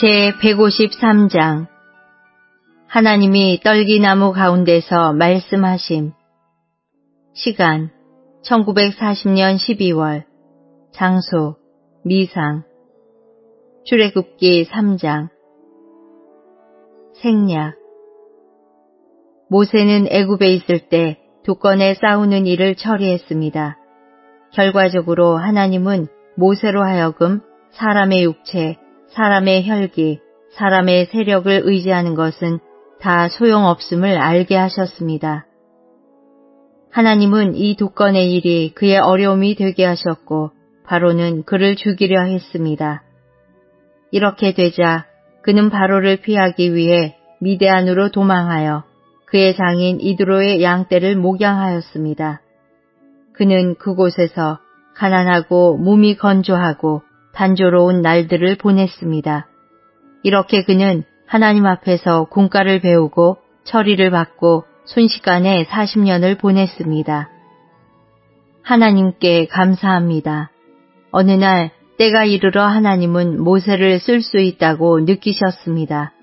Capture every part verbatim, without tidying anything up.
제백오십삼 장. 하나님이 떨기나무 가운데서 말씀하심. 시간 천구백사십 년 십이월. 장소 미상. 출애굽기 삼 장. 생략. 모세는 애굽에 있을 때 두 건의 싸우는 일을 처리했습니다. 결과적으로 하나님은 모세로 하여금 사람의 육체, 사람의 혈기, 사람의 세력을 의지하는 것은 다 소용없음을 알게 하셨습니다. 하나님은 이 두 건의 일이 그의 어려움이 되게 하셨고 바로는 그를 죽이려 했습니다. 이렇게 되자 그는 바로를 피하기 위해 미디안으로 도망하여 그의 장인 이드로의 양떼를 목양하였습니다. 그는 그곳에서 가난하고 몸이 건조하고 단조로운 날들을 보냈습니다. 이렇게 그는 하나님 앞에서 군가를 배우고 처리를 받고 순식간에 사십 년을 보냈습니다. 하나님께 감사합니다. 어느 날 때가 이르러 하나님은 모세를 쓸 수 있다고 느끼셨습니다.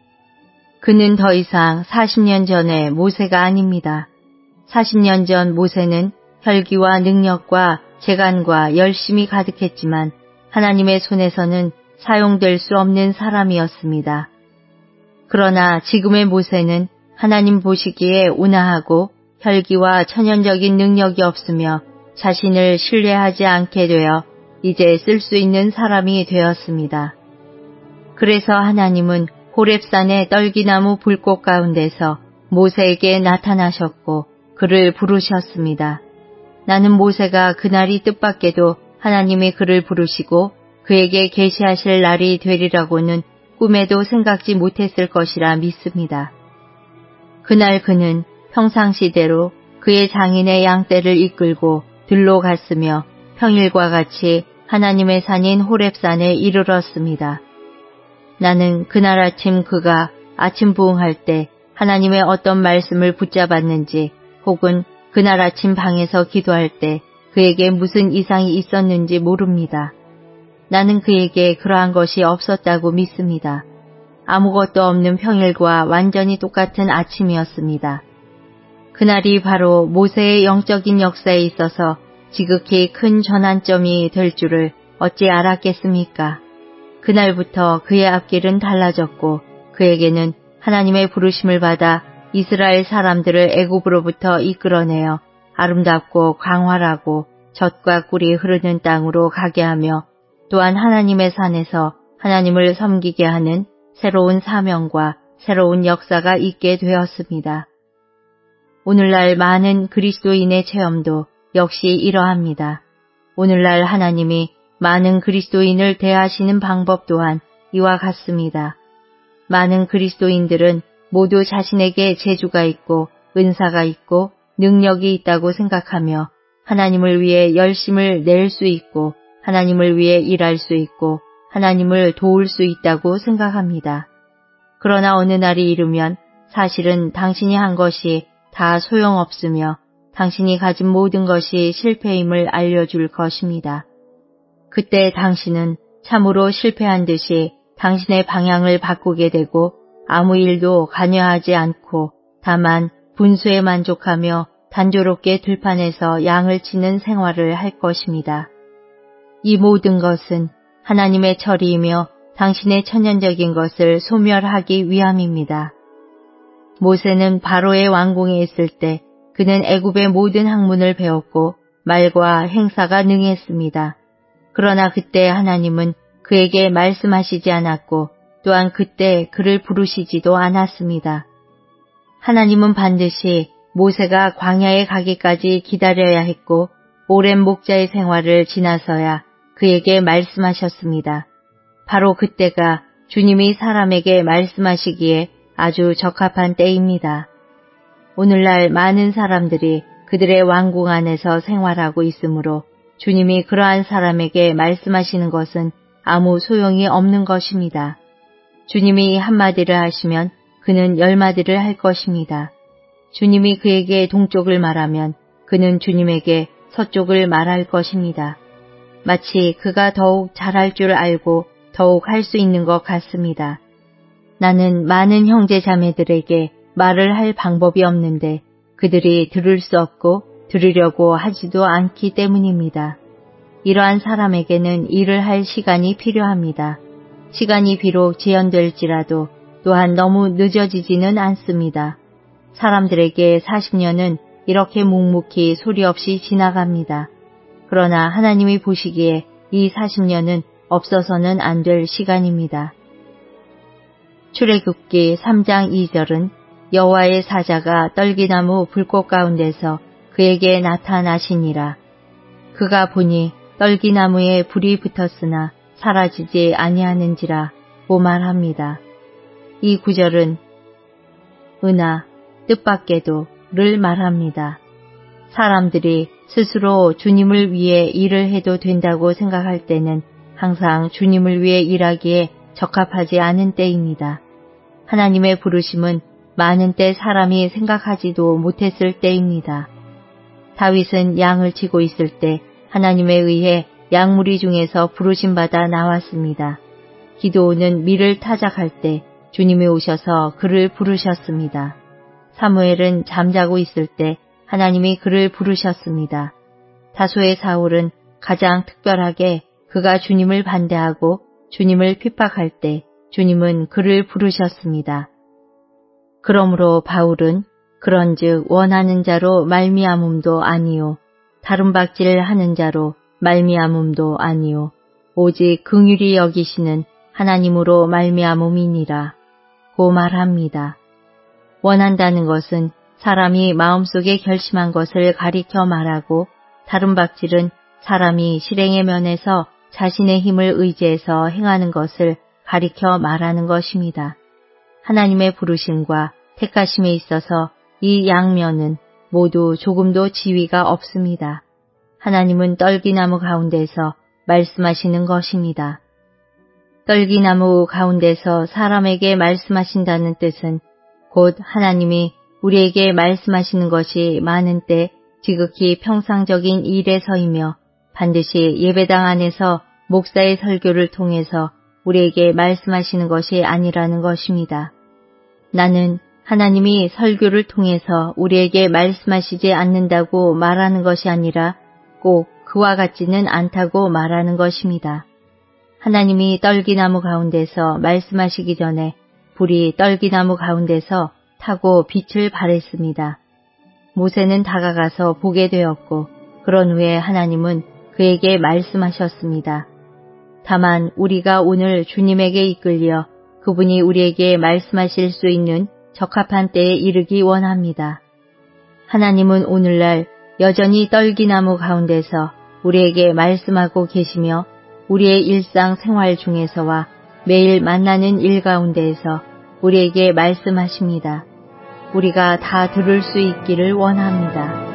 그는 더 이상 사십 년 전의 모세가 아닙니다. 사십 년 전 모세는 혈기와 능력과 재간과 열심이 가득했지만 하나님의 손에서는 사용될 수 없는 사람이었습니다. 그러나 지금의 모세는 하나님 보시기에 온화하고 혈기와 천연적인 능력이 없으며 자신을 신뢰하지 않게 되어 이제 쓸 수 있는 사람이 되었습니다. 그래서 하나님은 호렙산의 떨기나무 불꽃 가운데서 모세에게 나타나셨고 그를 부르셨습니다. 나는 모세가 그날이 뜻밖에도 하나님이 그를 부르시고 그에게 계시하실 날이 되리라고는 꿈에도 생각지 못했을 것이라 믿습니다. 그날 그는 평상시대로 그의 장인의 양떼를 이끌고 들로 갔으며 평일과 같이 하나님의 산인 호렙산에 이르렀습니다. 나는 그날 아침 그가 아침 부흥할 때 하나님의 어떤 말씀을 붙잡았는지 혹은 그날 아침 방에서 기도할 때 그에게 무슨 이상이 있었는지 모릅니다. 나는 그에게 그러한 것이 없었다고 믿습니다. 아무것도 없는 평일과 완전히 똑같은 아침이었습니다. 그날이 바로 모세의 영적인 역사에 있어서 지극히 큰 전환점이 될 줄을 어찌 알았겠습니까? 그날부터 그의 앞길은 달라졌고 그에게는 하나님의 부르심을 받아 이스라엘 사람들을 애굽으로부터 이끌어내어 아름답고 광활하고 젖과 꿀이 흐르는 땅으로 가게 하며 또한 하나님의 산에서 하나님을 섬기게 하는 새로운 사명과 새로운 역사가 있게 되었습니다. 오늘날 많은 그리스도인의 체험도 역시 이러합니다. 오늘날 하나님이 많은 그리스도인을 대하시는 방법 또한 이와 같습니다. 많은 그리스도인들은 모두 자신에게 재주가 있고 은사가 있고 능력이 있다고 생각하며 하나님을 위해 열심을 낼 수 있고 하나님을 위해 일할 수 있고 하나님을 도울 수 있다고 생각합니다. 그러나 어느 날이 이르면 사실은 당신이 한 것이 다 소용없으며 당신이 가진 모든 것이 실패임을 알려줄 것입니다. 그때 당신은 참으로 실패한 듯이 당신의 방향을 바꾸게 되고 아무 일도 관여하지 않고 다만 분수에 만족하며 단조롭게 들판에서 양을 치는 생활을 할 것입니다. 이 모든 것은 하나님의 처리이며 당신의 천연적인 것을 소멸하기 위함입니다. 모세는 바로의 왕궁에 있을 때 그는 애굽의 모든 학문을 배웠고 말과 행사가 능했습니다. 그러나 그때 하나님은 그에게 말씀하시지 않았고 또한 그때 그를 부르시지도 않았습니다. 하나님은 반드시 모세가 광야에 가기까지 기다려야 했고 오랜 목자의 생활을 지나서야 그에게 말씀하셨습니다. 바로 그때가 주님이 사람에게 말씀하시기에 아주 적합한 때입니다. 오늘날 많은 사람들이 그들의 왕궁 안에서 생활하고 있으므로 주님이 그러한 사람에게 말씀하시는 것은 아무 소용이 없는 것입니다. 주님이 한마디를 하시면 그는 열마디를 할 것입니다. 주님이 그에게 동쪽을 말하면 그는 주님에게 서쪽을 말할 것입니다. 마치 그가 더욱 잘할 줄 알고 더욱 할 수 있는 것 같습니다. 나는 많은 형제 자매들에게 말을 할 방법이 없는데 그들이 들을 수 없고 들으려고 하지도 않기 때문입니다. 이러한 사람에게는 일을 할 시간이 필요합니다. 시간이 비록 지연될지라도 또한 너무 늦어지지는 않습니다. 사람들에게 사십 년은 이렇게 묵묵히 소리 없이 지나갑니다. 그러나 하나님이 보시기에 이 사십 년은 없어서는 안 될 시간입니다. 출애굽기 삼 장 이 절은 여호와의 사자가 떨기나무 불꽃 가운데서 그에게 나타나시니라. 그가 보니 떨기나무에 불이 붙었으나 사라지지 아니하는지라 고 말합니다. 이 구절은 은하, 뜻밖에도 를 말합니다. 사람들이 스스로 주님을 위해 일을 해도 된다고 생각할 때는 항상 주님을 위해 일하기에 적합하지 않은 때입니다. 하나님의 부르심은 많은 때 사람이 생각하지도 못했을 때입니다. 다윗은 양을 치고 있을 때 하나님에 의해 양무리 중에서 부르심받아 나왔습니다. 기드온은 밀을 타작할 때 주님이 오셔서 그를 부르셨습니다. 사무엘은 잠자고 있을 때 하나님이 그를 부르셨습니다. 다소의 사울은 가장 특별하게 그가 주님을 반대하고 주님을 핍박할 때 주님은 그를 부르셨습니다. 그러므로 바울은 그런즉 원하는 자로 말미암음도 아니요 다름박질 하는 자로 말미암음도 아니요 오직 긍휼히 여기시는 하나님으로 말미암음이니라 고 말합니다. 원한다는 것은 사람이 마음속에 결심한 것을 가리켜 말하고 다름박질은 사람이 실행의 면에서 자신의 힘을 의지해서 행하는 것을 가리켜 말하는 것입니다. 하나님의 부르심과 택하심에 있어서 이 양면은 모두 조금도 지위가 없습니다. 하나님은 떨기나무 가운데서 말씀하시는 것입니다. 떨기나무 가운데서 사람에게 말씀하신다는 뜻은 곧 하나님이 우리에게 말씀하시는 것이 많은 때 지극히 평상적인 일에 서이며 반드시 예배당 안에서 목사의 설교를 통해서 우리에게 말씀하시는 것이 아니라는 것입니다. 나는 하나님이 설교를 통해서 우리에게 말씀하시지 않는다고 말하는 것이 아니라 꼭 그와 같지는 않다고 말하는 것입니다. 하나님이 떨기나무 가운데서 말씀하시기 전에 불이 떨기나무 가운데서 타고 빛을 발했습니다. 모세는 다가가서 보게 되었고 그런 후에 하나님은 그에게 말씀하셨습니다. 다만 우리가 오늘 주님에게 이끌려 그분이 우리에게 말씀하실 수 있는 적합한 때에 이르기 원합니다. 하나님은 오늘날 여전히 떨기나무 가운데서 우리에게 말씀하고 계시며 우리의 일상 생활 중에서와 매일 만나는 일 가운데에서 우리에게 말씀하십니다. 우리가 다 들을 수 있기를 원합니다.